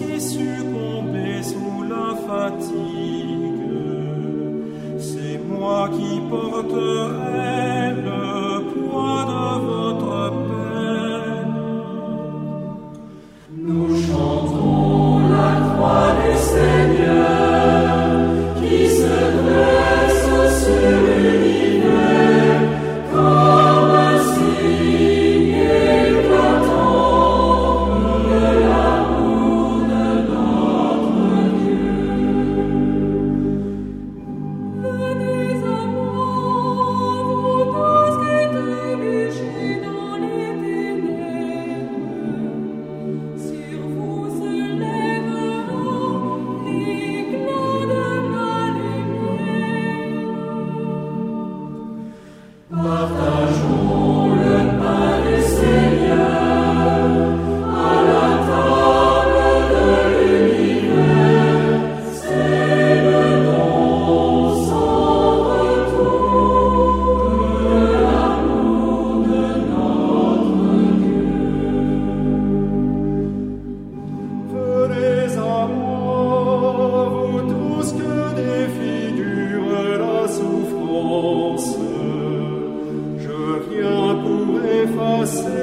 aussi succomber sous la fatigue. C'est moi qui porterai le poids de votre peine. Nous chantons la croix du Seigneur qui se dresse sur l'univers comme un signe éclatant de l'amour de notre Dieu. Venez à moi, vous tous qui trébuchez dans les ténèbres. Sur vous se lèvera l'éclat de la lumière. Partageons le pain du Seigneur à la table de l'univers. C'est le don sans retour de l'amour de notre Dieu. Venez à moi, vous tous que défigure la souffrance. Je viens pour effacer